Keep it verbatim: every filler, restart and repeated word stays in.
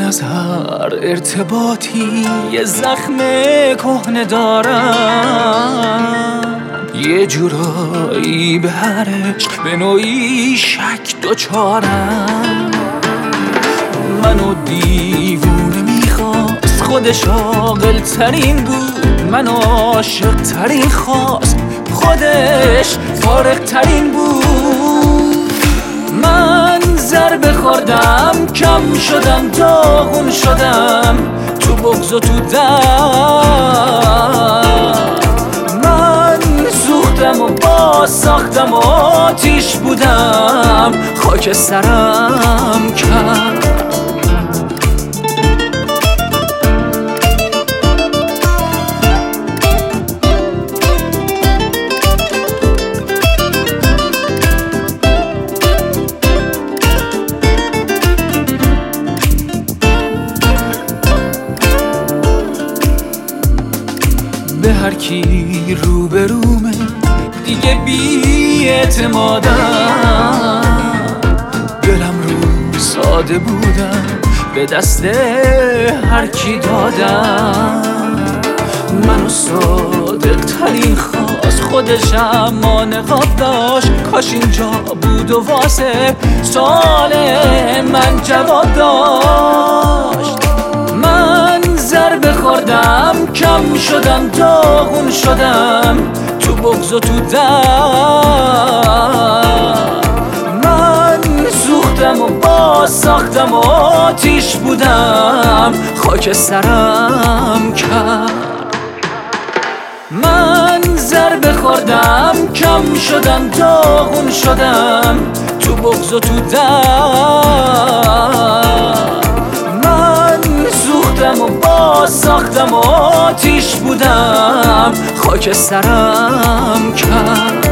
از هر ارتباطی یه زخم کهنه دارم، یه جورایی به هر عشق به نوعی شک دوچارم. منو دیوونه میخواست، خودش عاقل ترین بود، منو عاشق ترین خواست، خودش فارغ ترین بود. من ضربه خوردم، کم شدم، داغون شدم تو بغض و تو درد. من سوختم و باز ساختم و آتیش بودم، خاک سرم کرد. به هر کی روبرومه دیگه بی اعتمادم، دلم رو ساده بودم به دست هر کی دادم. منو صادق ترین خواست، خودش اما نقاب داشت، کاش اینجا بود و واسه سوال من جواب داشت. من ضربه خوردم، کم شدم، داغون شدم تو بغض و تو درد. من سوختم و باز ساختم و آتیش بودم، خاک سرم کرد. من ضربه خوردم، کم شدم، داغون شدم تو بغض و تو درد. و باز ساختم و آتیش بودم، خاک سرم کرد.